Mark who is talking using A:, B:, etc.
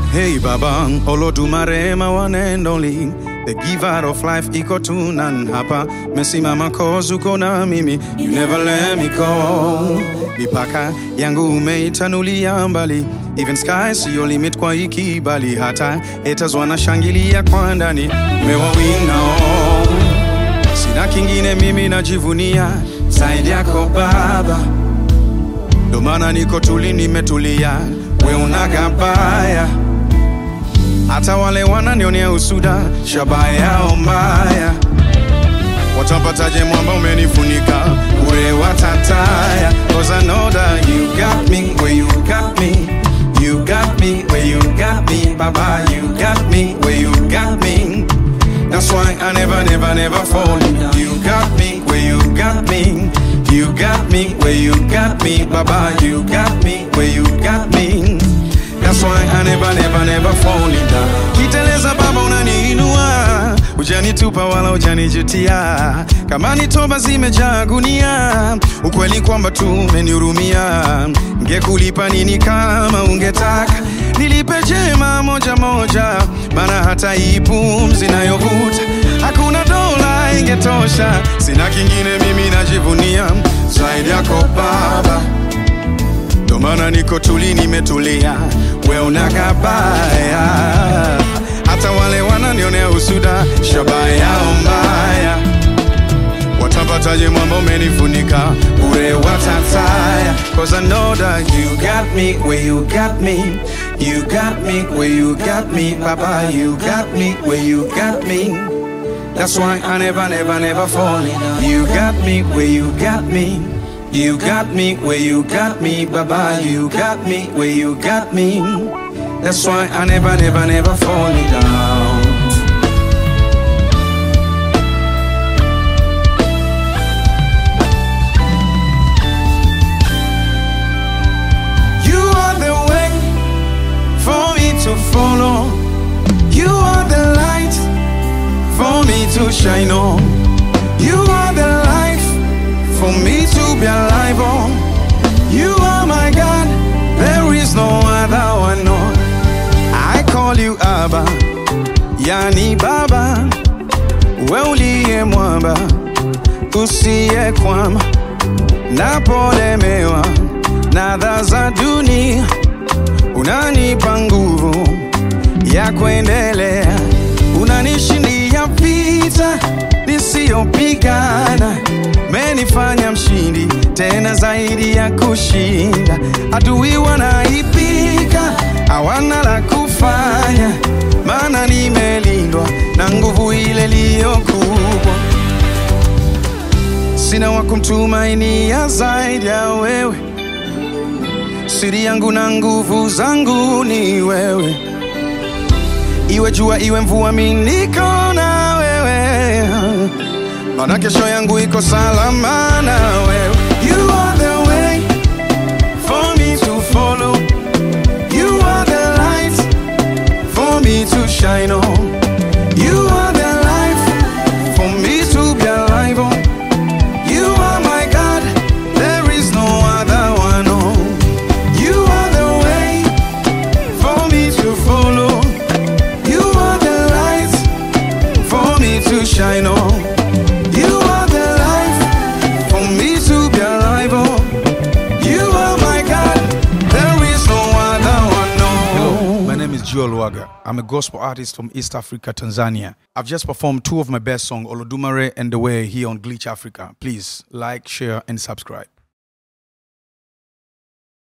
A: Hey Baba, Olodumare my one and only, the giver of life, iko tu nan hapa. Mesimama kozu kona mimi, you never let me go. Mipaka yangu umeitanulia mbali, even sky si your limit kwa ikibali. Hata haters wanashangilia kwa ndani, umewawinga oh. Sina kingine mimi najivunia zaidi yako Baba, ndo maana niko tuli nimetulia, we unagabaya. Hata wale wananionea usuda, shabaya mbaya, watapataje mwamba umenifunika, ure watataya. Cause I know that you got me where you got me, you got me where you got me, Baba, you got me where you got me. That's why I never fall. You got me where you got me, you got me where you got me, Baba, you got me where you got me. That's why I never fall in down. Kiteleza Baba unaniinua, hujanitupa wala hujanijutia. Kama ni toba zimejaa gunia, ukweli kwamba tu umenihurumia. Ngekulipa nini kama ungetaka nilipe jema moja moja, maana hata hii pumzi nayovuta hakuna dola ingetosha. Sina kingine mimi najivunia zaidi yako Baba, ndo maana niko tuli nimetulia, we unagabaya. Hata wale wananionea usuda, shabaya mbaya, watapataje mwamba umenifunika, ure watataya. Cause I know that you got me where you got me, you got me where you got me, Papa, you got me where you got me. That's why I never fall. You got me where you got me, you got me where you got me, Baba, you got me where you got me. That's why I never fall down. You are the way for me to follow, you are the light for me to shine on, you are the life for me to be alive on. You are my God, there is no other one on. I call you Abba, yani Baba, we uliye mwamba, usiye kwama, napolemewa na adha za dunia, unanipa nguvu ya kuendelea. Unanishindia vita nisiyopigana, menifanya mshindi tena zaidi ya kushinda. Adui wanaipika, hawana la kufanya, maana nimelindwa na nguvu ile iliyo kubwa. Sina wa kumtumainia zaidi ya wewe, siri yangu na nguvu zangu ni wewe. Iwe jua iwe mvua mimi niko na wewe, maana kesho yangu iko salama na wewe. You are the way for me to follow, you are the light for me to shine on, you are the life for me to be alive on. You are my God, there is no other one on. You are the way for me to follow, you are the light for me to shine on, you are the life for me to be alive on. You are my God, there is no other one, no.
B: Hello, my name is Joel Waga. I'm a gospel artist from East Africa, Tanzania. I've just performed 2 of my best songs, Olodumare and The Way, here on Glitch Africa. Please like, share, and subscribe.